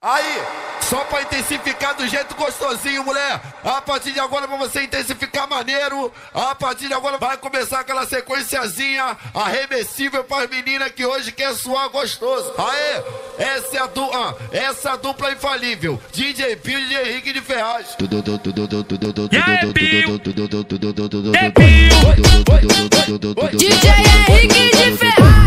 Aí, só pra intensificar do jeito gostosinho, mulher. A partir de agora, pra você intensificar maneiro, a partir de agora vai começar aquela sequenciazinha arremessível pras meninas que hoje quer suar gostoso. Aê, essa é a dupla infalível. DJ Pio e DJ Henrique de Ferraz. DJ Henrique de Ferraz.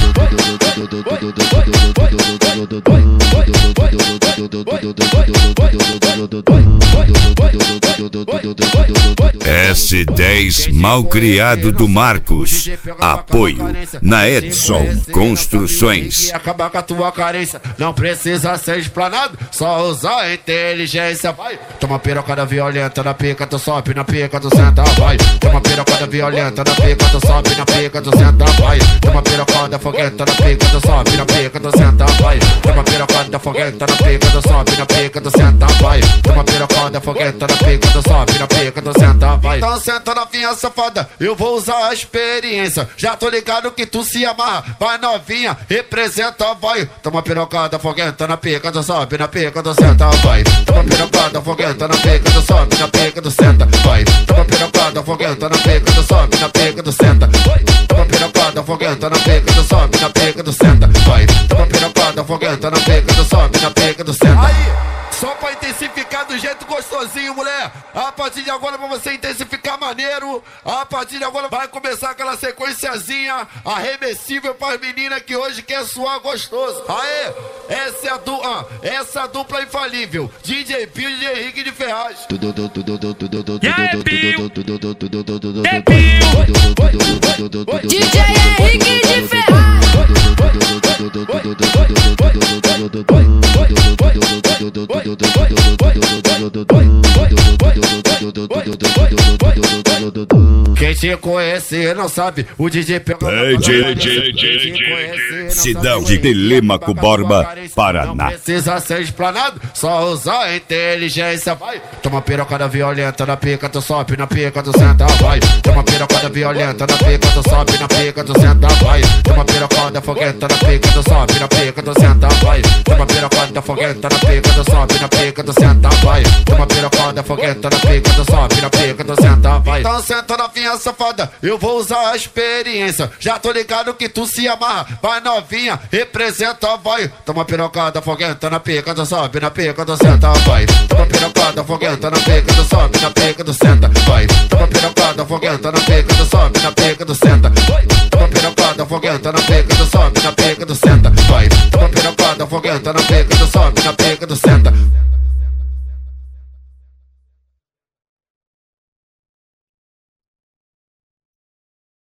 S10 Malcriado do Marcos. Apoio na Edson Construções. Acabar com a tua carência, não precisa ser explanado, só usar a inteligência. Vai, toma pirocada violenta na pica, tu sobe na pica, tu senta, vai. Toma pirocada violenta na pica, tu sobe na pica, tu senta, vai. Toma pirocada fogueta na pica, tu sobe na pica, tu senta, vai. Toma pirocada fogueta na pica, tu sobe na pica, tu senta, vai. Toma pirocada fogueta na pica, tu sobe na pica, tu senta, vai. Então senta novinha safada, eu vou usar a experiência. Já tô ligado que tu se amarra, vai novinha, representa, vai. Toma pirocada fogueta na pica, tu sobe na pica, tu senta, vai. Toma pirocada fogueta na pica, tu sobe na pica, tu senta, vai. Toma pirocada fogueta na pica, tu sobe na pica, tu senta, vai. Toma pirocada fogueta na pica, tu sobe na pica, tu senta, vai. Toma pirocada fogueta na pica, tu sobe na pica, tu senta. Aí, só pra intensificar do jeito gostosinho, mulher. A partir de agora, pra você intensificar maneiro, a partir de agora vai começar aquela sequenciazinha arremessível pras meninas que hoje quer suar gostoso. Aê, essa é a dupla infalível. DJ Pio e DJ Henrique de Ferraz. DJ Henrique de Ferraz. Quem te conhece não sabe, o DJ pega. Cidade de Telêmaco Borba, Paraná. Precisa ser explanado, só usar a inteligência. Vai, toma pirocada violenta na pica, tu sobe na pica, tu senta, vai. Toma pirocada violenta na pica, tu sobe na pica, tu senta, vai. Toma pirocada fogueta na pica, tu sobe na pica, tu senta, vai. Toma pirocada fogueta na pica, tu sobe na pica, tu senta, vai. Toma pirocada fogueta na pica, tu sobe na pica, tu senta, vai. Então senta novinha safada, eu vou usar a experiência. Já tô ligado que tu se amarra, vai novinha, representa, vai. Toma pirocada fogueta na pica, tu sobe na pica, tu senta, vai. Toma pirocada fogueta na pica, tu sobe na pica, tu senta, vai. Toma pirocada fogueta na pica, tu sobe na pica, tu senta, vai. Toma pirocada fogueta na pica, tu sobe na pica, tu senta, vai. Toma pirocada fogueta na pica, tu sobe na pica, tu senta.